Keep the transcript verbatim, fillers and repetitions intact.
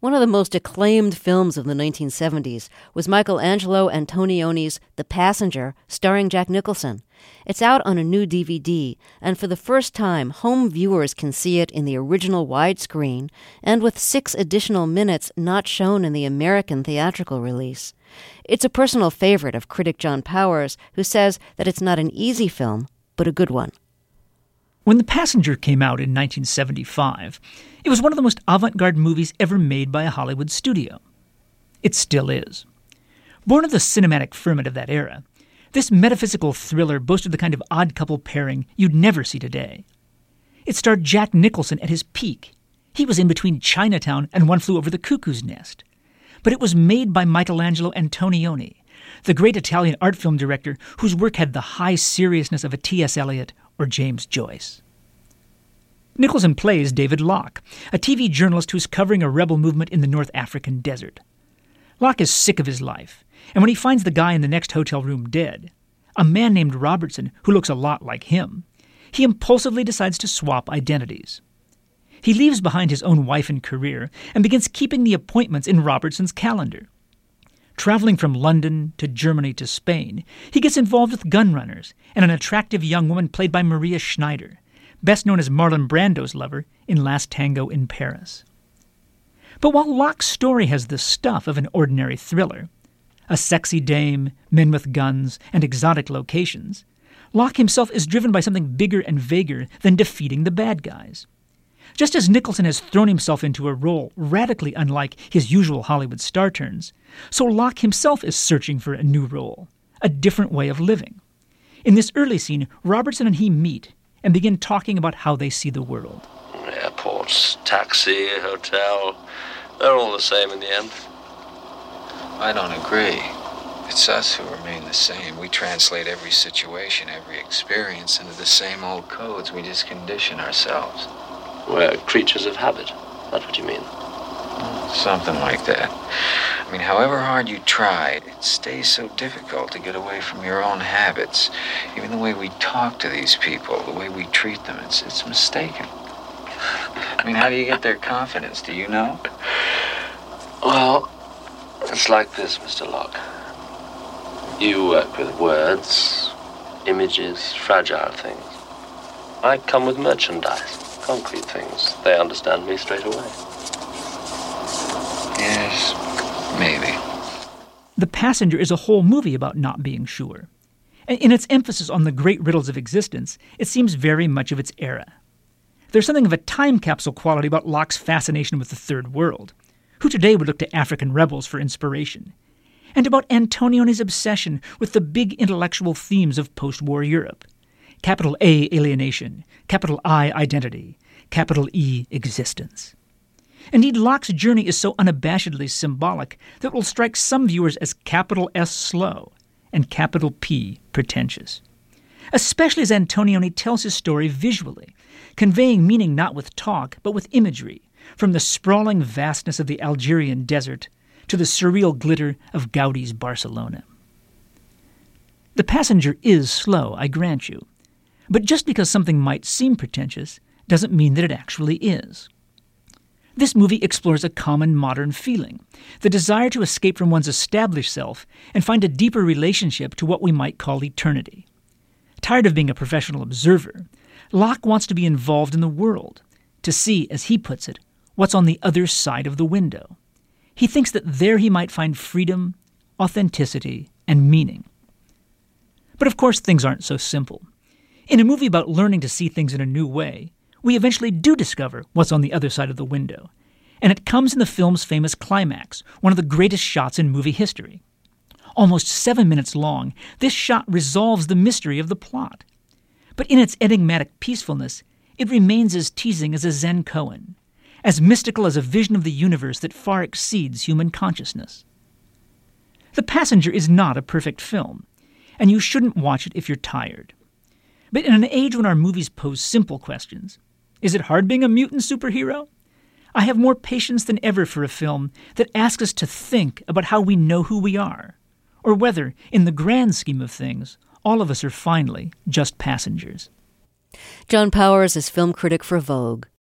One of the most acclaimed films of the nineteen seventies was Michelangelo Antonioni's The Passenger, starring Jack Nicholson. It's out on a new D V D, and for the first time, home viewers can see it in the original widescreen and with six additional minutes not shown in the American theatrical release. It's a personal favorite of critic John Powers, who says that it's not an easy film, but a good one. When The Passenger came out in nineteen seventy-five, it was one of the most avant-garde movies ever made by a Hollywood studio. It still is. Born of the cinematic ferment of that era, this metaphysical thriller boasted the kind of odd couple pairing you'd never see today. It starred Jack Nicholson at his peak. He was in between Chinatown and One Flew Over the Cuckoo's Nest. But it was made by Michelangelo Antonioni, the great Italian art film director whose work had the high seriousness of a T S Eliot or James Joyce. Nicholson plays David Locke, a T V journalist who's covering a rebel movement in the North African desert. Locke is sick of his life, and when he finds the guy in the next hotel room dead, a man named Robertson who looks a lot like him, he impulsively decides to swap identities. He leaves behind his own wife and career and begins keeping the appointments in Robertson's calendar. Traveling from London to Germany to Spain, he gets involved with gunrunners and an attractive young woman played by Maria Schneider, best known as Marlon Brando's lover in Last Tango in Paris. But while Locke's story has the stuff of an ordinary thriller, a sexy dame, men with guns, and exotic locations, Locke himself is driven by something bigger and vaguer than defeating the bad guys. Just as Nicholson has thrown himself into a role radically unlike his usual Hollywood star turns, so Locke himself is searching for a new role, a different way of living. In this early scene, Robertson and he meet and begin talking about how they see the world. Airports, taxi, hotel, they're all the same in the end. I don't agree. It's us who remain the same. We translate every situation, every experience into the same old codes. We just condition ourselves. We're creatures of habit. That's what you mean. Something like that. I mean, however hard you try, it stays so difficult to get away from your own habits. Even the way we talk to these people, the way we treat them, it's it's mistaken. I mean, how do you get their confidence? Do you know? Well, it's like this, Mister Locke. You work with words, images, fragile things. I come with merchandise. Concrete things. They understand me straight away. Yes, maybe. The Passenger is a whole movie about not being sure. In its emphasis on the great riddles of existence, it seems very much of its era. There's something of a time capsule quality about Locke's fascination with the Third World, who today would look to African rebels for inspiration, and about Antonioni's obsession with the big intellectual themes of post-war Europe. Capital A, alienation. Capital I, identity. Capital E, existence. Indeed, Locke's journey is so unabashedly symbolic that it will strike some viewers as capital S, slow, and capital P, pretentious. Especially as Antonioni tells his story visually, conveying meaning not with talk, but with imagery, from the sprawling vastness of the Algerian desert to the surreal glitter of Gaudi's Barcelona. The Passenger is slow, I grant you. But just because something might seem pretentious doesn't mean that it actually is. This movie explores a common modern feeling, the desire to escape from one's established self and find a deeper relationship to what we might call eternity. Tired of being a professional observer, Locke wants to be involved in the world, to see, as he puts it, what's on the other side of the window. He thinks that there he might find freedom, authenticity, and meaning. But of course things aren't so simple. In a movie about learning to see things in a new way, we eventually do discover what's on the other side of the window, and it comes in the film's famous climax, one of the greatest shots in movie history. Almost seven minutes long, this shot resolves the mystery of the plot. But in its enigmatic peacefulness, it remains as teasing as a Zen koan, as mystical as a vision of the universe that far exceeds human consciousness. The Passenger is not a perfect film, and you shouldn't watch it if you're tired. But in an age when our movies pose simple questions, is it hard being a mutant superhero? I have more patience than ever for a film that asks us to think about how we know who we are, or whether, in the grand scheme of things, all of us are finally just passengers. John Powers is film critic for Vogue.